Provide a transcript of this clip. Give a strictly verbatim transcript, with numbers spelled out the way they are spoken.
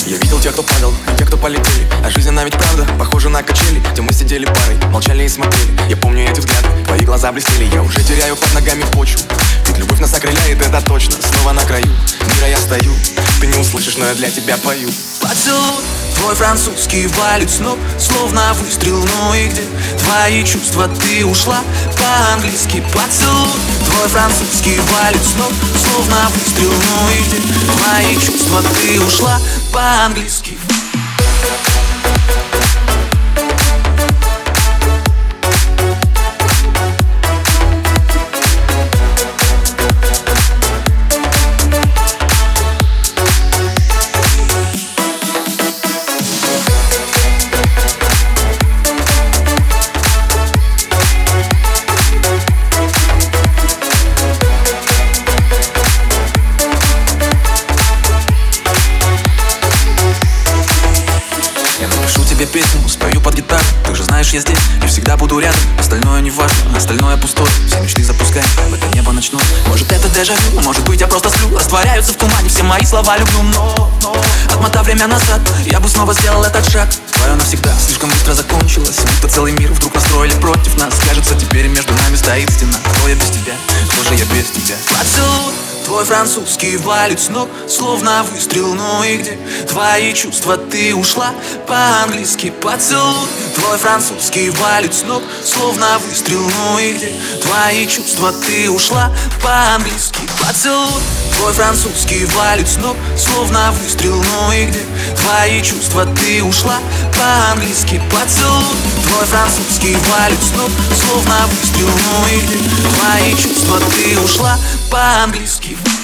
Я видел тех, кто падал, и тех, кто полетели. А жизнь она ведь правда, похожа на качели, где мы сидели парой, молчали и смотрели. Я помню эти взгляды, твои глаза блестели. Я уже теряю под ногами почву, ведь любовь нас окрыляет, это точно. Снова на краю мира я стою, ты не услышишь, но я для тебя пою. Поцелуй твой французский валит с ног, словно выстрел, ну и где твои чувства, ты ушла по-английски. Поцелуй твой французский валит с ног, словно выстрел, ну и где твои чувства, ты ушла по-английски. Тебе песню спою под гитару, ты же знаешь, я здесь и всегда буду рядом. Остальное не важно, остальное пустое. Все мечты запускай в это небо ночное. Может это дежавю, может быть я просто сплю. Растворяются в тумане все мои слова люблю. Но, но отмотав время назад, я бы снова сделал этот шаг. Твое навсегда слишком быстро закончилось, будто целый мир вдруг настроили против нас. Кажется, теперь между нами стоит стена. Кто я без тебя, кто же я без тебя? Поцелуй твой французский валит с ног, словно выстрел, ну и где твои чувства, ты ушла по-английски. Поцелуй твой французский валит с ног, словно выстрел, ну и где твои чувства, ты ушла по-английски. Поцелуй твой французский валит с ног, словно выстрел, ну и где твои чувства, ты ушла по-английски. Поцелуй твой французский валит с ног, словно выстрел, ну и где твои чувства, ты ушла по-английски.